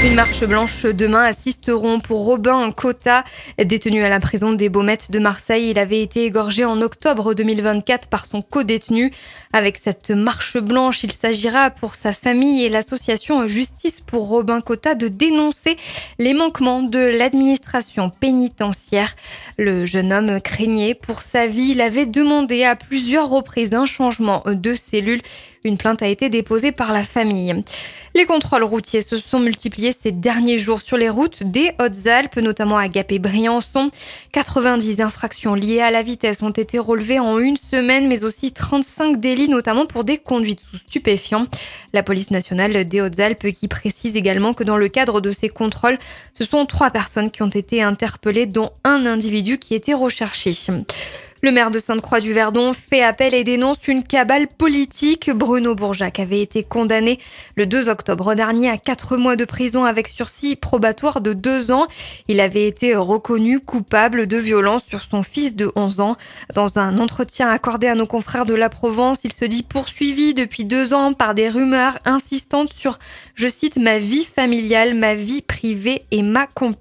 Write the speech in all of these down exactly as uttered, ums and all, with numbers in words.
Une marche blanche demain à Sisteron pour Robin Cotta. Détenu à la prison des Baumettes de Marseille, il avait été égorgé en octobre deux mille vingt-quatre par son codétenu. Avec cette marche blanche, il s'agira pour sa famille et l'association Justice pour Robin Cotta de dénoncer les manquements de l'administration pénitentiaire. Le jeune homme craignait pour sa vie. Il avait demandé à plusieurs reprises un changement de cellule. Une plainte a été déposée par la famille. Les contrôles routiers se sont multipliés ces derniers jours sur les routes des Hautes-Alpes, notamment à Gap et Briançon. quatre-vingt-dix infractions liées à la vitesse ont été relevées en une semaine, mais aussi trente-cinq délits, notamment pour des conduites sous stupéfiants. La police nationale des Hautes-Alpes qui précise également que dans le cadre de ces contrôles, ce sont trois personnes qui ont été interpellées, dont un individu qui était recherché. Le maire de Sainte-Croix-du-Verdon fait appel et dénonce une cabale politique. Bruno Bourjac avait été condamné le deux octobre dernier à quatre mois de prison avec sursis probatoire de deux ans. Il avait été reconnu coupable de violence sur son fils de onze ans. Dans un entretien accordé à nos confrères de la Provence, il se dit poursuivi depuis deux ans par des rumeurs insistantes sur, je cite, « ma vie familiale, ma vie privée et ma compagne ».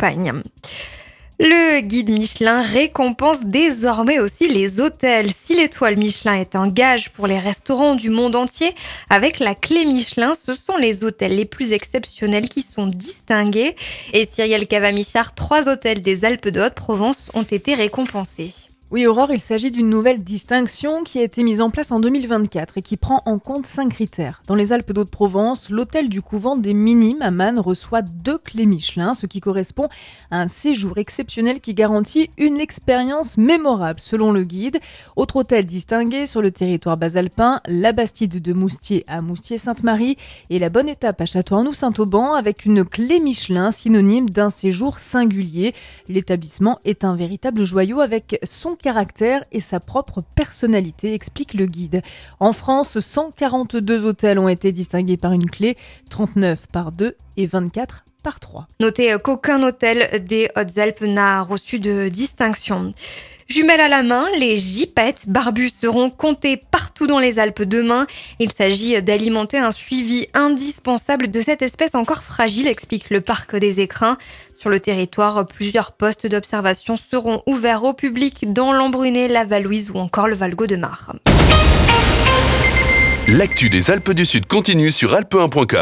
Le guide Michelin récompense désormais aussi les hôtels. Si l'étoile Michelin est un gage pour les restaurants du monde entier, avec la clé Michelin, ce sont les hôtels les plus exceptionnels qui sont distingués. Et Cyrielle Cavamichard, trois hôtels des Alpes de Haute-Provence ont été récompensés. Oui, Aurore, il s'agit d'une nouvelle distinction qui a été mise en place en deux mille vingt-quatre et qui prend en compte cinq critères. Dans les Alpes d'Haute-Provence, l'hôtel du couvent des Minimes à Man reçoit deux clés Michelin, ce qui correspond à un séjour exceptionnel qui garantit une expérience mémorable, selon le guide. Autre hôtel distingué sur le territoire basalpin, la Bastide de Moustier à Moustier-Sainte-Marie et la Bonne Étape à Château-Arnoux-Saint-Auban avec une clé Michelin synonyme d'un séjour singulier. L'établissement est un véritable joyau avec son caractère et sa propre personnalité, explique le guide. En France, cent quarante-deux hôtels ont été distingués par une clé, trente-neuf par deux et vingt-quatre par trois. Notez qu'aucun hôtel des Hautes-Alpes n'a reçu de distinction. Jumelles à la main, les gypaètes barbus seront comptés partout dans les Alpes demain. Il s'agit d'alimenter un suivi indispensable de cette espèce encore fragile, explique le parc des Écrins. Sur le territoire, plusieurs postes d'observation seront ouverts au public dans l'Embruné, la Valouise ou encore le Valgaud-de-Mar. L'actu des Alpes du Sud continue sur alpe un point com.